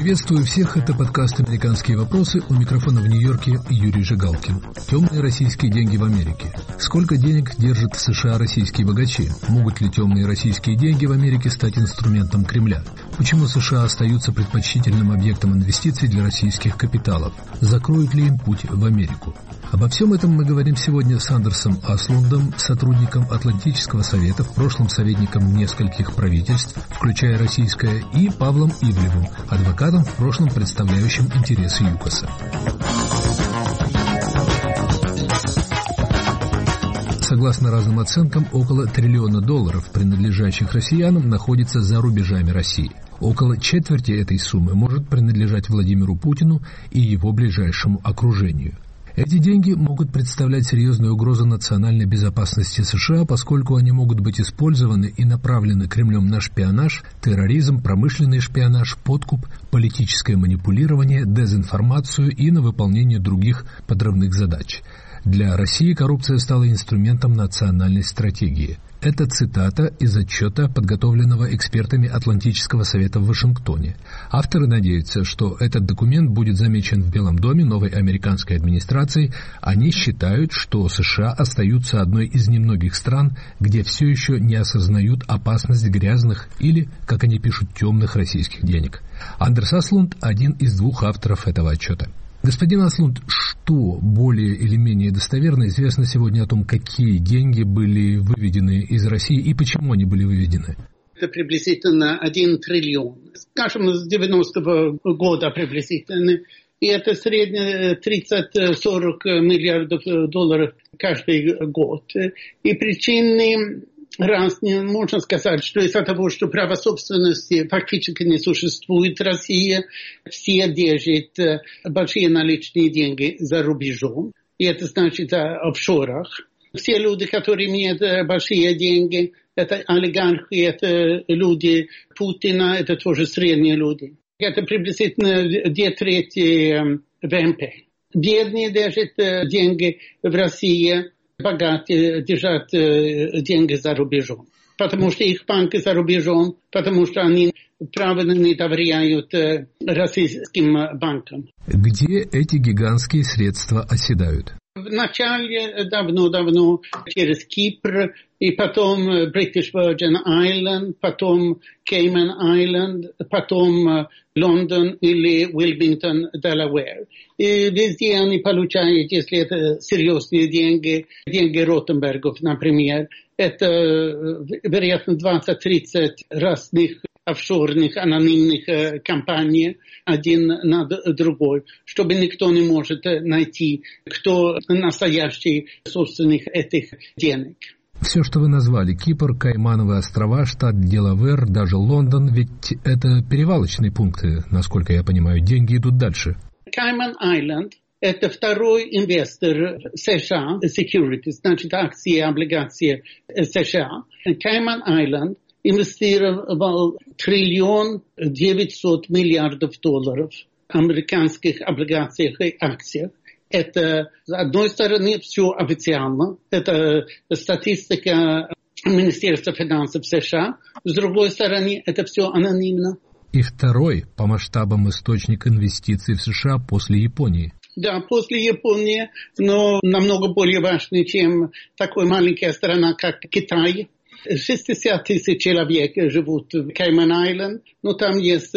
Приветствую всех, это подкаст «Американские вопросы», у микрофона в Нью-Йорке Юрий Жигалкин. Темные российские деньги в Америке. Сколько денег держат в США российские богачи? Могут ли темные российские деньги в Америке стать инструментом Кремля? Почему США остаются предпочтительным объектом инвестиций для российских капиталов? Закроют ли им путь в Америку? Обо всем этом мы говорим сегодня с Андерсом Аслундом, сотрудником Атлантического совета, в прошлом советником нескольких правительств, включая российское, и Павлом Ивлевым, адвокатом, в прошлом представляющим интересы ЮКОСа. Согласно разным оценкам, около $1 триллиона, принадлежащих россиянам, находится за рубежами России. Около четверти этой суммы может принадлежать Владимиру Путину и его ближайшему окружению. Эти деньги могут представлять серьезную угрозу национальной безопасности США, поскольку они могут быть использованы и направлены Кремлем на шпионаж, терроризм, промышленный шпионаж, подкуп, политическое манипулирование, дезинформацию и на выполнение других подрывных задач. Для России коррупция стала инструментом национальной стратегии. Это цитата из отчета, подготовленного экспертами Атлантического совета в Вашингтоне. Авторы надеются, что этот документ будет замечен в Белом доме новой американской администрацией. Они считают, что США остаются одной из немногих стран, где все еще не осознают опасность грязных или, как они пишут, темных российских денег. Андерс Аслунд – один из двух авторов этого отчета. Господин Аслунд, что более или менее достоверно известно сегодня о том, какие деньги были выведены из России и почему они были выведены? Это приблизительно 1 триллион. Скажем, с 90-го года приблизительно. И это среднее 30-40 миллиардов долларов каждый год. И причины разные. Можно сказать, что из-за того, что право собственности фактически не существует в России, все держат большие наличные деньги за рубежом. И это значит в офшорах. Все люди, которые имеют большие деньги, это олигархи, это люди Путина, это тоже средние люди. Это приблизительно 2/3 ВМП. Бедные держат деньги в России, богатые держат деньги за рубежом. Потому что их банки за рубежом, потому что они правильно не доверяют российским банкам. Где эти гигантские средства оседают? Вначале давно через Кипр, и потом British Virgin Island, потом Cayman Island, потом Лондон или Уилмингтон, Делавэр. И везде они получают, если это серьезные деньги Ротенбергов, например, это, вероятно, 20-30 разных офшорных анонимных компаний один над другой, чтобы никто не может найти, кто настоящий собственник этих денег. Все, что вы назвали, Кипр, Каймановые острова, штат Делавэр, даже Лондон, ведь это перевалочные пункты, насколько я понимаю, деньги идут дальше. Кайман-Айленд – это второй инвестор США, securities, значит акции и облигации США. Кайман-Айленд инвестировал $1 триллион 900 миллиардов американских облигациях и акциях. Это, с одной стороны, все официально. Это статистика Министерства финансов США. С другой стороны, это все анонимно. И второй по масштабам источник инвестиций в США после Японии. Да, после Японии, но намного более важный, чем такой маленькая страна, как Китай. 60 тысяч человек живут в Кайман-Айленд, но там есть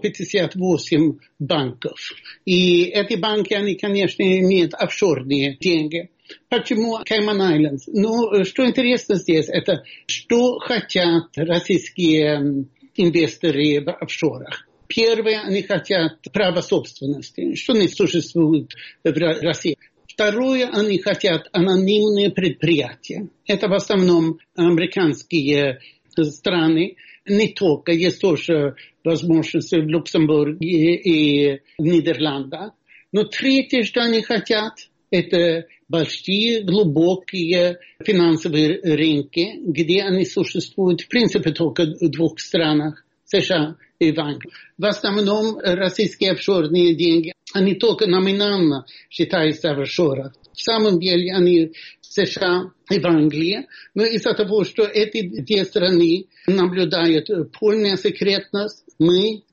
158 банков. И эти банки, они, конечно, имеют офшорные деньги. Почему Кайман-Айленд? Ну, что интересно здесь, это что хотят российские инвесторы в офшорах. Первое, они хотят право собственности, что не существует в России. Второе, они хотят анонимные предприятия. Это в основном американские страны. Не только, есть тоже возможности в Люксембурге и Нидерландах. Но третье, что они хотят, это большие, глубокие финансовые рынки, где они существуют, в принципе, только в двух странах, США и в Англии. В основном российские офшорные деньги, они только номинально считаются в офшорах. В самом деле они в США и в Англии, но из-за того, что эти две страны наблюдают полную секретность, мы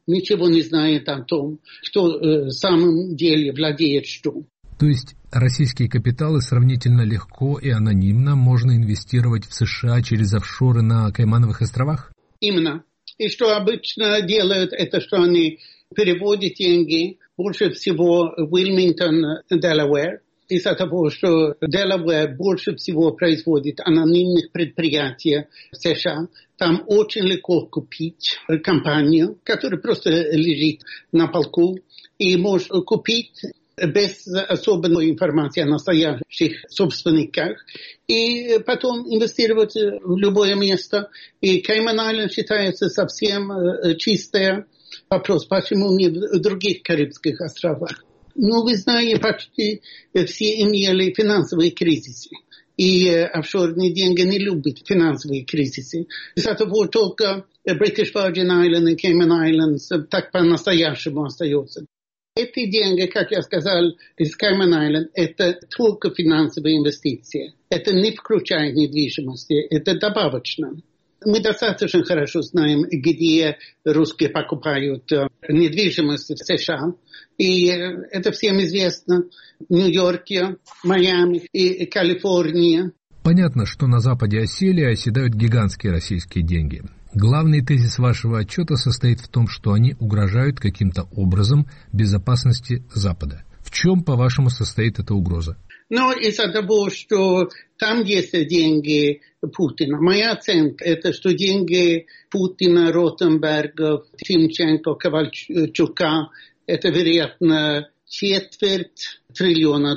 ничего не знает о том, кто в самом деле владеет что. То есть российские капиталы сравнительно легко и анонимно можно инвестировать в США через офшоры на Каймановых островах? Именно. И что обычно делают, это что они переводят деньги больше всего в Уилмингтон, Делавэр. Из-за того, что Делавэр больше всего производит анонимных предприятий в США, там очень легко купить компанию, которая просто лежит на полку, и можно купить без особенной информации о настоящих собственниках, и потом инвестировать в любое место. И Кайман-Айленд считается совсем чистый вопрос, почему не в других Карибских островах. Ну, вы знаете, почти все имели финансовые кризисы. И офшорные деньги не любят финансовые кризисы. Из-за того только British Virgin Islands и Cayman Islands так по-настоящему остаются. Эти деньги, как я сказал, из Cayman Islands, это только финансовые инвестиции. Это не включает недвижимости, это добавочно. Мы достаточно хорошо знаем, где русские покупают недвижимость в США. И это всем известно. В Нью-Йорке, Майами и Калифорнии. Понятно, что на Западе осели и оседают гигантские российские деньги. Главный тезис вашего отчета состоит в том, что они угрожают каким-то образом безопасности Запада. В чем, по-вашему, состоит эта угроза? Но из-за того, что там есть деньги Путина. Моя оценка – это что деньги Путина, Ротенберга, Тимченко, Ковальчука – это, вероятно, $250 триллиона,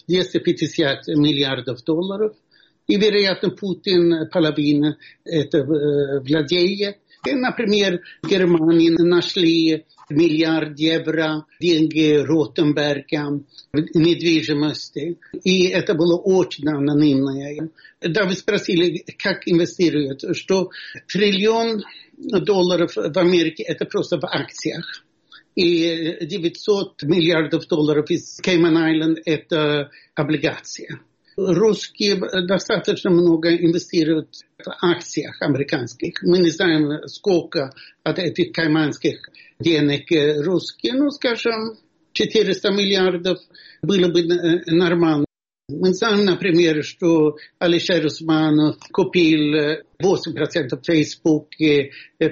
250 миллиардов долларов. И, вероятно, Путин половина это владеет. И, например, в Германии нашли $1 миллиард евро, деньги Ротенберга в недвижимости. И это было очень анонимно. Да, вы спросили, как инвестируют, что $1 триллион в Америке это просто в акциях. И 900 миллиардов долларов из Cayman-Island это облигации. Русские достаточно много инвестируют в акциях американских. Мы не знаем, сколько от этих кайманских денег русские. Ну, скажем, 400 миллиардов было бы нормально. Мы знаем, например, что Алишер Усманов купил 8% Facebook и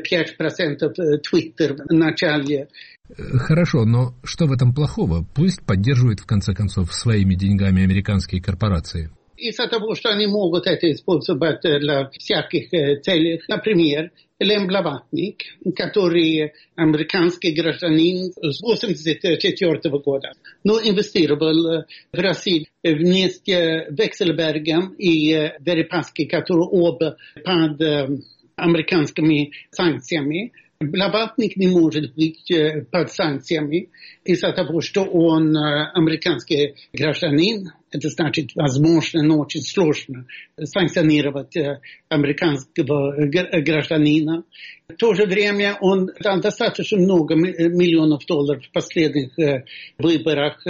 5% Twitter в начале. Хорошо, но что в этом плохого? Пусть поддерживают, в конце концов, своими деньгами американские корпорации. Из-за того, что они могут это использовать для всяких целей. Например, Лем Блаватник, который американский гражданин с 1984 года, но инвестировал в Россию вместе с Векселбергом и Дерипаски, которые оба под американскими санкциями. Блаватник не может быть под санкциями из-за того, что он американский гражданин. Это значит, возможно, но очень сложно санкционировать американского гражданина. В то же время он дал достаточно много миллионов долларов в последних выборах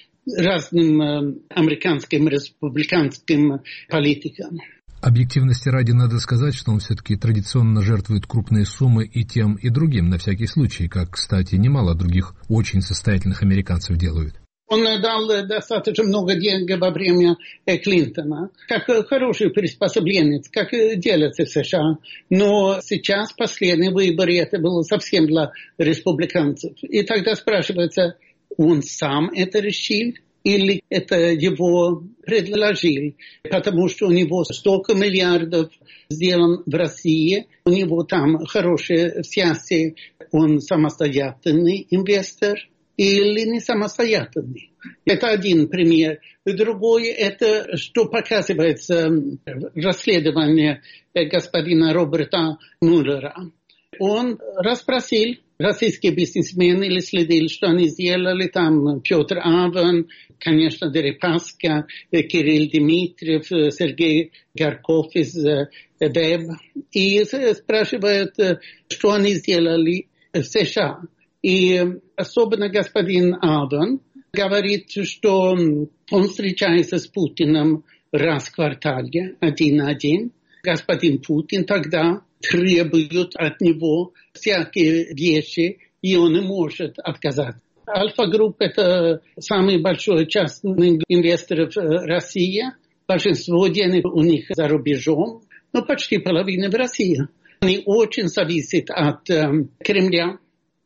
разным американским республиканским политикам. Объективности ради надо сказать, что он все-таки традиционно жертвует крупные суммы и тем, и другим, на всякий случай, как, кстати, немало других очень состоятельных американцев делают. Он дал достаточно много денег во время Клинтона, как хороший приспособленец, как делается в США. Но сейчас последние выборы это было совсем для республиканцев. И тогда спрашивается, он сам это решил? Или это его предложили, потому что у него столько миллиардов сделан в России, у него там хорошие связи, он самостоятельный инвестор или не самостоятельный. Это один пример. Другой, это что показывается в расследовании господина Роберта Мюллера. Он расспросил российские бизнесмены или следил, что они сделали там Петр Авен, конечно, Дерипаска, Кирилл Дмитриев, Сергей Гарков из ВЭБ. И спрашивают, что они сделали в США. И особенно господин Авен говорит, что он встречается с Путиным раз в квартале, один на один. Господин Путин тогда требуют от него всякие вещи, и он не может отказаться. Альфа-групп – это самый большой частный инвестор в России. Большинство денег у них за рубежом, но почти половина в России. Они очень зависят от Кремля.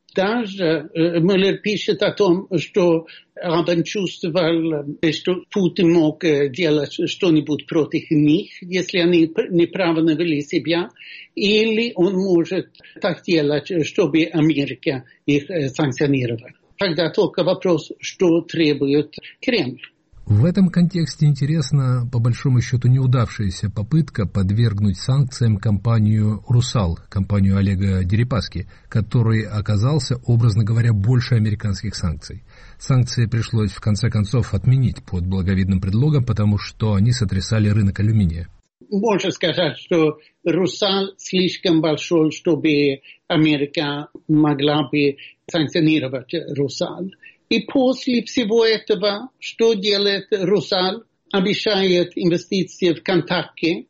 Даже Мюллер пишет о том, что он чувствовал, что Путин мог делать что-нибудь против них, если они неправильно вели себя, или он может так делать, чтобы Америка их санкционировала. Тогда только вопрос, что требует Кремль. В этом контексте интересна, по большому счету, неудавшаяся попытка подвергнуть санкциям компанию «Русал», компанию Олега Дерипаски, который оказался, образно говоря, больше американских санкций. Санкции пришлось, в конце концов, отменить под благовидным предлогом, потому что они сотрясали рынок алюминия. Можно сказать, что «Русал» слишком большой, чтобы Америка могла бы санкционировать «Русал». И после всего этого, что делает «Русал»? Обещает инвестиции в Кентукки,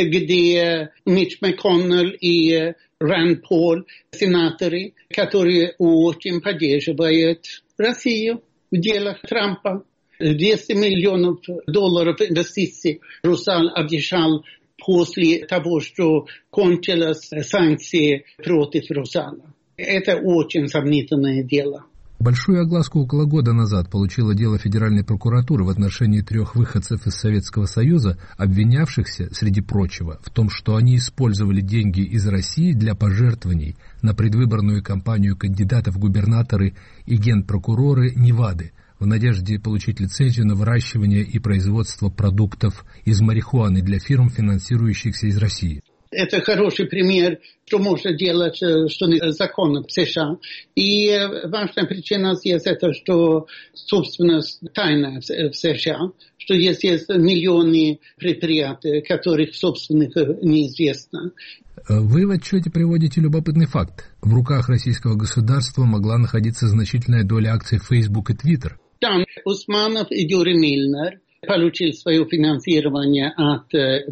где Митч МакКоннелл и Ранд Пол, сенаторы, которые очень поддерживают Россию в делах Трампа. 200 миллионов долларов инвестиций «Русал» обещал после того, что кончились санкции против «Русала». Это очень сомнительное дело. Большую огласку около года назад получило дело Федеральной прокуратуры в отношении 3 выходцев из Советского Союза, обвинявшихся, среди прочего, в том, что они использовали деньги из России для пожертвований на предвыборную кампанию кандидатов в губернаторы и генпрокуроры Невады в надежде получить лицензию на выращивание и производство продуктов из марихуаны для фирм, финансирующихся из России. Это хороший пример, что можно делать, что незаконно в США. И важная причина здесь это, что собственность тайна в США, что есть миллионы предприятий, которых собственных неизвестно. Вы в отчете приводите любопытный факт. В руках российского государства могла находиться значительная доля акций Facebook и Twitter. Да, Усманов и Юрий Мильнер получили свое финансирование от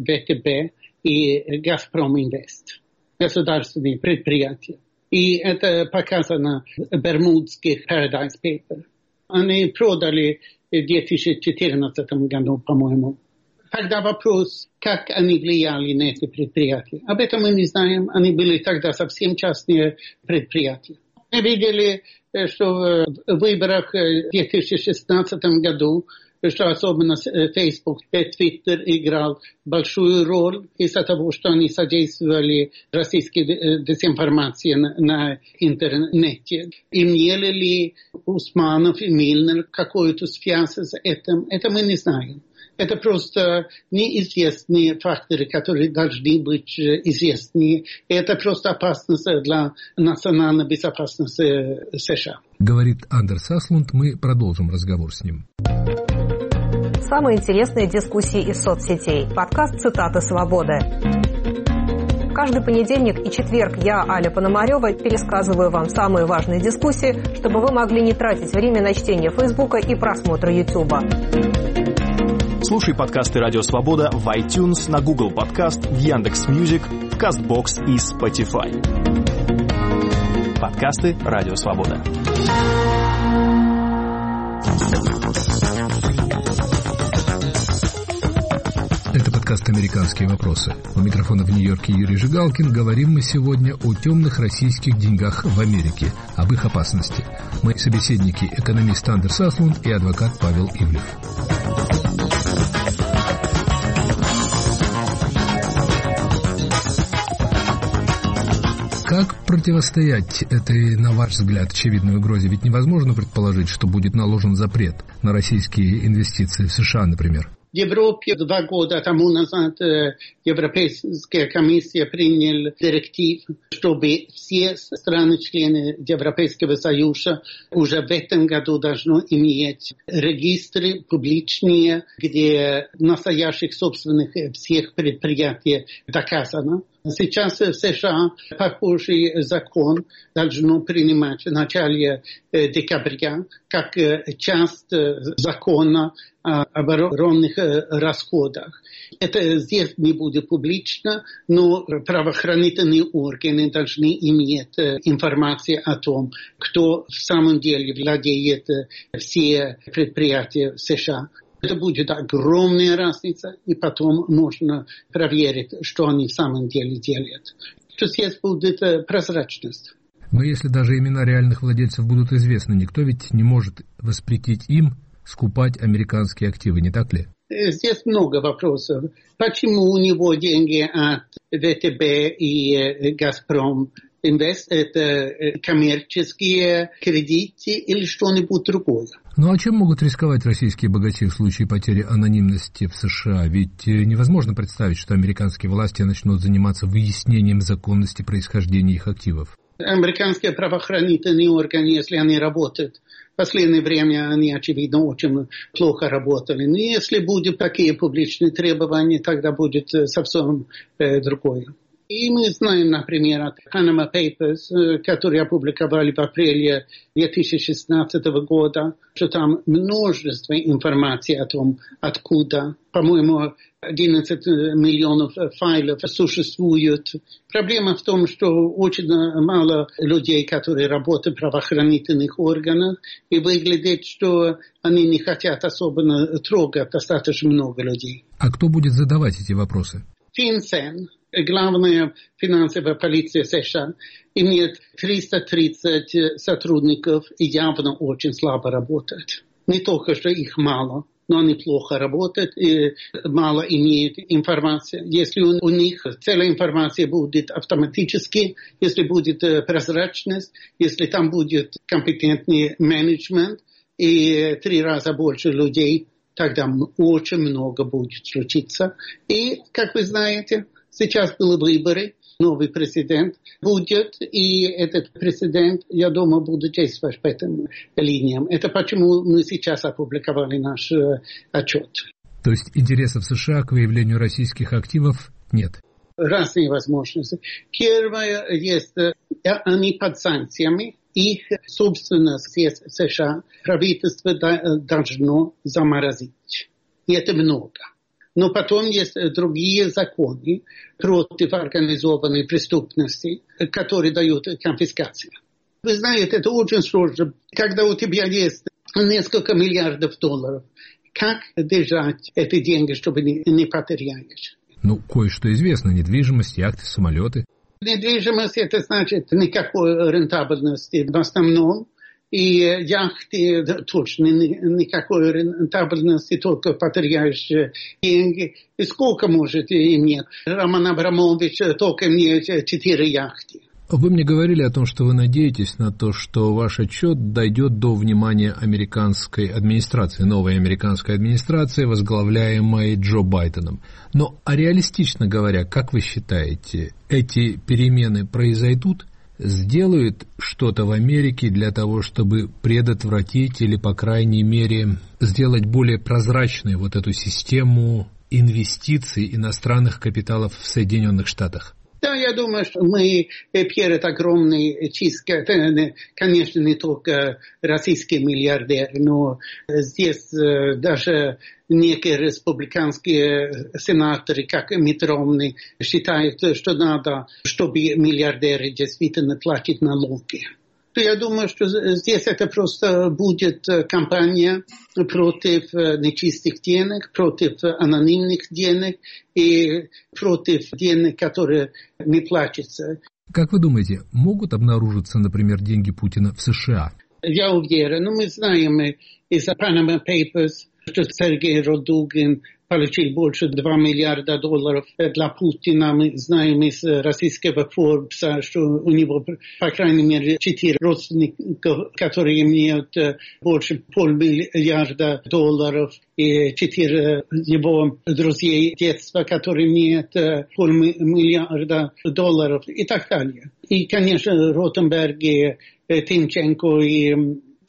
ВТБ и «Газпром Инвест», государственные предприятия. И это показано в бермудских Paradise Papers. Они продали в 2014 году, по-моему. Тогда вопрос, как они влияли на эти предприятия. Об этом мы не знаем. Они были тогда совсем частные предприятия. Мы видели, что в выборах в 2016 году, что особенно Facebook и Twitter играл большую роль из-за того, что они содействовали российской дезинформации на интернете. Имели ли Усманов и Мильнер какую-то связь с этим? Это мы не знаем. Это просто неизвестные факторы, которые должны быть известны. Это просто опасность для национальной безопасности США. Говорит Андерс Аслунд. Мы продолжим разговор с ним. Самые интересные дискуссии из соцсетей. Подкаст «Цитаты свободы». Каждый понедельник и четверг я, Аля Пономарева, пересказываю вам самые важные дискуссии, чтобы вы могли не тратить время на чтение Фейсбука и просмотр Ютуба. Слушай подкасты «Радио Свобода» в iTunes, на Google Подкаст, в Яндекс.Мьюзик, в Castbox и Spotify. Подкасты «Радио Свобода». Это подкаст «Американские вопросы». У микрофона в Нью-Йорке Юрий Жигалкин. Говорим мы сегодня о темных российских деньгах в Америке, об их опасности. Мои собеседники – экономист Андерс Аслунд и адвокат Павел Ивлев. Как противостоять этой, на ваш взгляд, очевидной угрозе? Ведь невозможно предположить, что будет наложен запрет на российские инвестиции в США, например. В Европе 2 года тому назад Европейская комиссия приняла директив, чтобы все страны-члены Европейского Союза уже в этом году должны иметь регистры публичные, где настоящих собственных всех предприятий доказано. Сейчас в США похожий закон должно принимать в начале декабря как часть закона о оборонных расходах. Это здесь не будет публично, но правоохранительные органы должны иметь информацию о том, кто в самом деле владеет все предприятия в США. Это будет огромная разница, и потом можно проверить, что они в самом деле делают. То есть здесь будет прозрачность. Но если даже имена реальных владельцев будут известны, никто ведь не может воспретить им скупать американские активы, не так ли? Здесь много вопросов. Почему у него деньги от ВТБ и Газпром Инвест – это коммерческие кредиты или что-нибудь другое? Ну а чем могут рисковать российские богачи в случае потери анонимности в США? Ведь невозможно представить, что американские власти начнут заниматься выяснением законности происхождения их активов. Американские правоохранительные органы, если они работают, в последнее время они, очевидно, очень плохо работали. Но если будут такие публичные требования, тогда будет совсем другое. И мы знаем, например, от Panama Papers, которые опубликовали в апреле 2016 года, что там множество информации о том, откуда, по-моему, 11 миллионов файлов существуют. Проблема в том, что очень мало людей, которые работают в правоохранительных органах, и выглядит, что они не хотят особенно трогать достаточно много людей. А кто будет задавать эти вопросы? FinCEN, главная финансовая полиция США, имеет 330 сотрудников и явно очень слабо работает. Не только, что их мало, но они плохо работают и мало имеют информации. Если у них целая информация будет автоматически, если будет прозрачность, если там будет компетентный менеджмент и 3 раза больше людей, тогда очень много будет случиться. И, как вы знаете, сейчас были выборы, новый президент будет, и этот президент, я думаю, будет действовать по этим линиям. Это почему мы сейчас опубликовали наш отчет. То есть интересов США к выявлению российских активов нет? Разные возможности. Первое есть, они под санкциями. Их собственность в США правительство должно заморозить. И это много. Но потом есть другие законы против организованной преступности, которые дают конфискацию. Вы знаете, это очень сложно. Когда у тебя есть несколько миллиардов долларов, как держать эти деньги, чтобы не потеряешь? Ну, кое-что известно. Недвижимость, яхты, самолеты. Недвижимость – это значит никакой рентабельности в основном. И яхты точно никакой рентабельности, только потеряешь деньги. И сколько может иметь? Роман Абрамович только имеет 4 яхты. Вы мне говорили о том, что вы надеетесь на то, что ваш отчет дойдет до внимания американской администрации, новой американской администрации, возглавляемой Джо Байденом. Но реалистично говоря, как вы считаете, эти перемены произойдут? Сделают что-то в Америке для того, чтобы предотвратить или, по крайней мере, сделать более прозрачной вот эту систему инвестиций иностранных капиталов в Соединенных Штатах? Да, я думаю, что мы перед огромной чисткой, конечно, не только российские миллиардеры, но здесь даже некие республиканские сенаторы, как Митт Ромни, считают, что надо, чтобы миллиардеры действительно платить налоги. Я думаю, что здесь это просто будет кампания против нечистых денег, против анонимных денег и против денег, которые не платятся. Как вы думаете, могут обнаружиться, например, деньги Путина в США? Я уверен. Но мы знаем из Panama Papers, что Сергей Родугин получил больше $2 миллиарда для Путина. Мы знаем из российского Forbes, что у него, по крайней мере, 4 родственников, которые имеют больше $500 миллиарда, и 4 его друзей детства, которые имеют $500 миллиарда и так далее. И, конечно, Ротенберг, и Тимченко и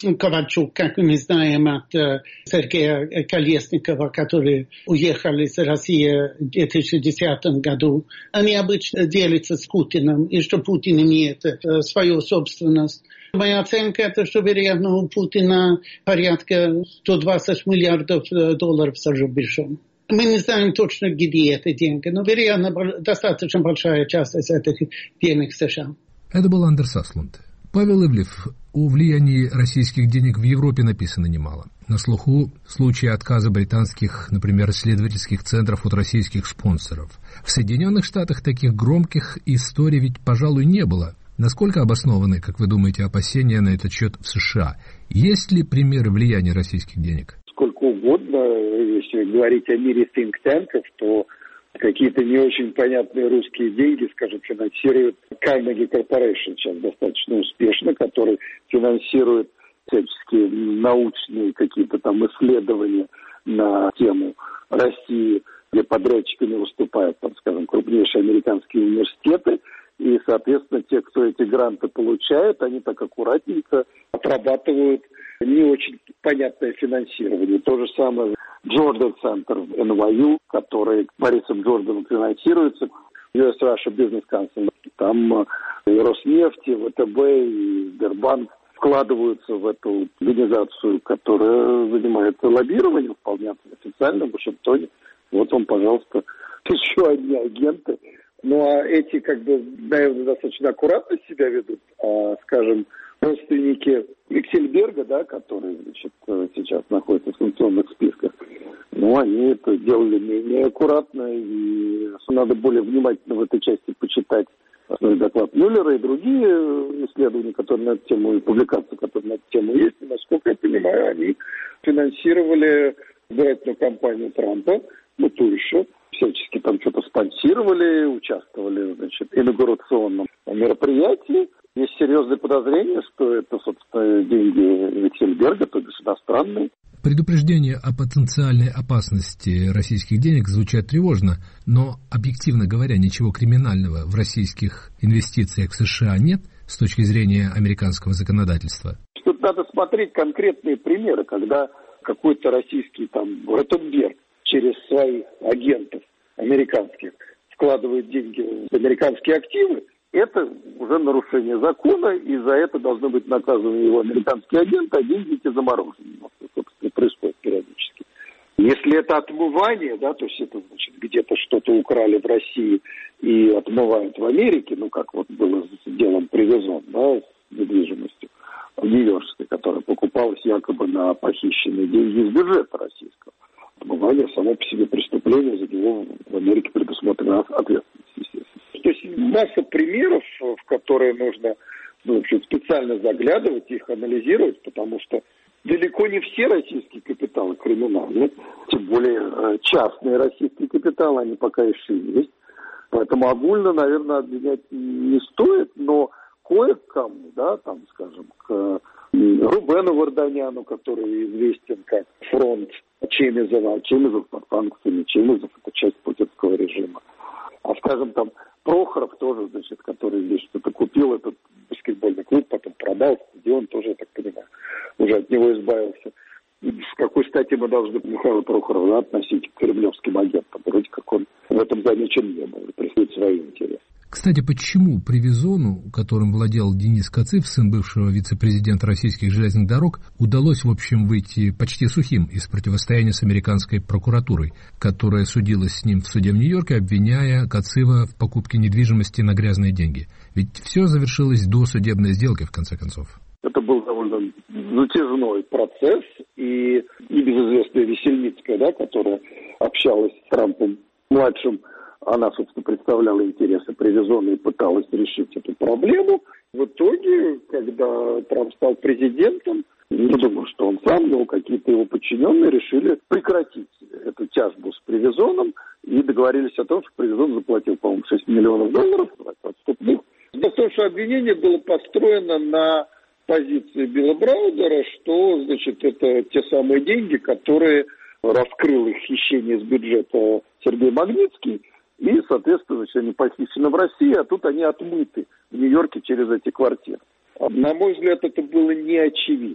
Ковальчук, как мы знаем от Сергея Колесникова, которые уехали из России в 2010 году. Они обычно делятся с Путиным, и что Путин имеет свою собственность. Моя оценка это, что, вероятно, у Путина порядка 120 миллиардов долларов за рубежом. Мы не знаем точно, где эти деньги, но, вероятно, достаточно большая часть из этих денег США. Это был Андерс Аслунд. Павел Ивлев, о влиянии российских денег в Европе написано немало. На слуху случаи отказа британских, например, исследовательских центров от российских спонсоров. В Соединенных Штатах таких громких историй ведь, пожалуй, не было. Насколько обоснованы, как вы думаете, опасения на этот счет в США? Есть ли примеры влияния российских денег? Сколько угодно, если говорить о мире think-танков, то какие-то не очень понятные русские деньги, скажем, финансирует Carnegie Corporation сейчас достаточно успешно, который финансирует всяческие научные какие-то там исследования на тему России, где подрядчиками выступают, там, скажем, крупнейшие американские университеты. И, соответственно, те, кто эти гранты получает, они так аккуратненько отрабатывают не очень понятное финансирование. То же самое Джордан Центр в NYU, который Борисом Джорданом финансируется, US Russia Business Council. Там и Роснефть, и ВТБ, и Сбербанк вкладываются в эту организацию, которая занимается лоббированием вполне официально в Вашингтоне. Вот вам, пожалуйста, еще одни агенты. Ну, а эти, как бы, наверное, достаточно аккуратно себя ведут, скажем, родственники Виксельберга, да, который, значит, сейчас находится в санкционных списках, ну, они это делали менее аккуратно, и надо более внимательно в этой части почитать основной доклад Мюллера и другие исследования, которые на эту тему, и публикации, которые на эту тему есть. И, насколько я понимаю, они финансировали избирательную кампанию Трампа, ну, ту еще, всячески там что-то спонсировали, участвовали, значит, в инаугурационном мероприятии. Есть серьезные подозрения, что это, собственно, деньги Виксельберга, то есть иностранные. Предупреждения о потенциальной опасности российских денег звучат тревожно, но, объективно говоря, ничего криминального в российских инвестициях в США нет с точки зрения американского законодательства. Тут надо смотреть конкретные примеры, когда какой-то российский там Ротенберг через своих агентов американских вкладывает деньги в американские активы, это уже нарушение закона, и за это должны быть наказаны его американские агенты, а деньги эти заморожены. Это, собственно, происходит периодически. Если это отмывание, да, то есть это, значит, где-то что-то украли в России и отмывают в Америке, ну, как вот было с делом Привезон, да, с недвижимостью нью-йоркской, которая покупалась якобы на похищенные деньги из бюджета российского. Отмывание само по себе преступление, за него в Америке предусмотрена ответственность, естественно. То есть масса примеров, в которые нужно, ну, в общем, специально заглядывать, их анализировать, потому что далеко не все российские капиталы криминальны, тем более частные российские капиталы, они пока еще есть. Поэтому огульно, наверное, обвинять не стоит, но кое-кому, да, там, скажем, к Рубену Варданяну, который известен как фронт Чемизова, Чемизов под санкциями, Чемизов – это часть путинского режима. А, скажем, там, Прохоров тоже, значит, который здесь что-то купил, этот баскетбольный клуб, потом продал, где он тоже, я так понимаю, уже от него избавился. И с какой стати мы должны Михаила Прохорова, да, относить к кремлевским агентам? Вроде как он в этом замечен не был, преследует свои интересы. Кстати, почему Привезону, которым владел Денис Кацыв, сын бывшего вице-президента российских железных дорог, удалось, в общем, выйти почти сухим из противостояния с американской прокуратурой, которая судилась с ним в суде в Нью-Йорке, обвиняя Кацыва в покупке недвижимости на грязные деньги? Ведь все завершилось до судебной сделки, в конце концов. Это был довольно затяжной процесс, и небезызвестная Весельницкая, да, которая общалась с Трампом-младшим, она, собственно, представляла интересы Привезона и пыталась решить эту проблему. В итоге, когда Трамп стал президентом, не думаю, что он сам, но какие-то его подчиненные решили прекратить эту тяжбу с Привезоном и договорились о том, что Привезон заплатил, по-моему, $6 миллионов отступных. Потому что обвинение было построено на позиции Билла Браудера, что, значит, это те самые деньги, которые раскрыл их хищение из бюджета Сергей Магнитский, и, соответственно, они похищены в России, а тут они отмыты в Нью-Йорке через эти квартиры. На мой взгляд, это было не очевидно.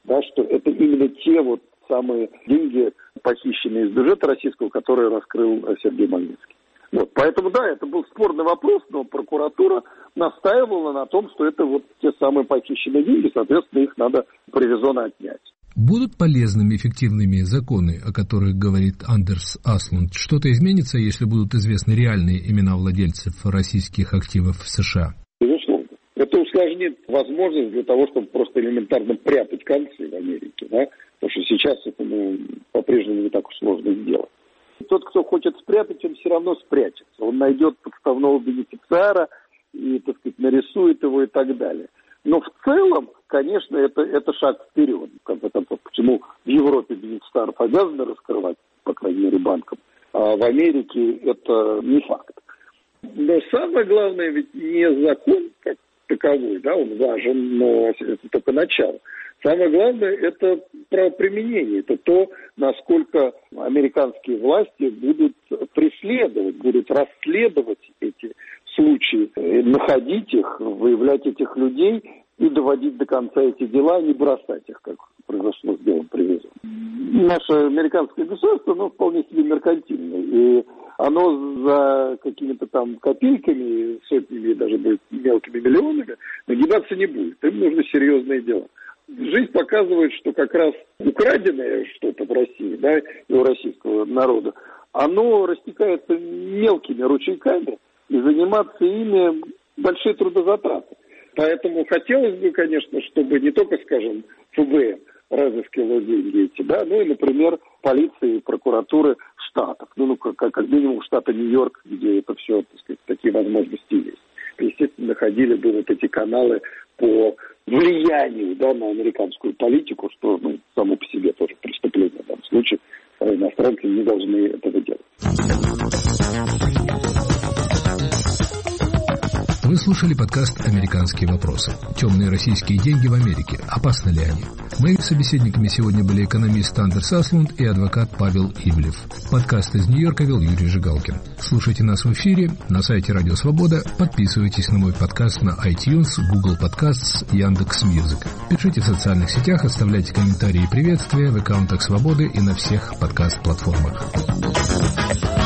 да, что это именно те вот самые деньги, похищенные из бюджета российского, которые раскрыл Сергей Магнитский. Вот, поэтому, да, это был спорный вопрос, но прокуратура настаивала на том, что это вот те самые похищенные деньги, соответственно, их надо провизионно отнять. Будут полезными, эффективными законы, о которых говорит Андерс Аслунд? Что-то изменится, если будут известны реальные имена владельцев российских активов в США? Безусловно. Это усложнит возможность для того, чтобы просто элементарно прятать концы в Америке, да? Потому что сейчас это по-прежнему не так уж сложно сделать. Тот, кто хочет спрятать, он все равно спрячется. Он найдет подставного бенефициара и, так сказать, нарисует его и так далее. Но в целом, конечно, это шаг вперед. Почему в Европе бенефициаров обязаны раскрывать, по крайней мере, банкам, а в Америке это не факт. Но самое главное ведь не закон как таковой, да, он важен, но это только начало. Самое главное это правоприменение, это то, насколько американские власти будут преследовать, будут расследовать эти случаи, находить их, выявлять этих людей и доводить до конца эти дела, не бросать их, как произошло с делом Привезова. Наше американское государство, вполне себе меркантильное, и оно за какими-то там копейками, сотнями, даже мелкими миллионами нагибаться не будет. Им нужны серьезные дела. Жизнь показывает, что как раз украденное что-то в России, да, и у российского народа, оно растекается мелкими ручейками, и заниматься ими большие трудозатраты. Поэтому хотелось бы, конечно, чтобы не только, скажем, ФБР разыскивало деньги эти, да, но и, например, полиции и прокуратуры штатов. Как минимум штата Нью-Йорк, где это все, так сказать, такие возможности есть. Естественно, находили бы вот эти каналы по влиянию, да, на американскую политику, что само по себе тоже преступление в данном случае. Иностранцы не должны этого делать. Вы слушали подкаст «Американские вопросы». Темные российские деньги в Америке. Опасны ли они? Моими собеседниками сегодня были экономист Андерс Аслунд и адвокат Павел Ивлев. Подкаст из Нью-Йорка вел Юрий Жигалкин. Слушайте нас в эфире на сайте Радио Свобода. Подписывайтесь на мой подкаст на iTunes, Google Podcasts, Яндекс.Мьюзик. Пишите в социальных сетях, оставляйте комментарии и приветствия в аккаунтах Свободы и на всех подкаст-платформах.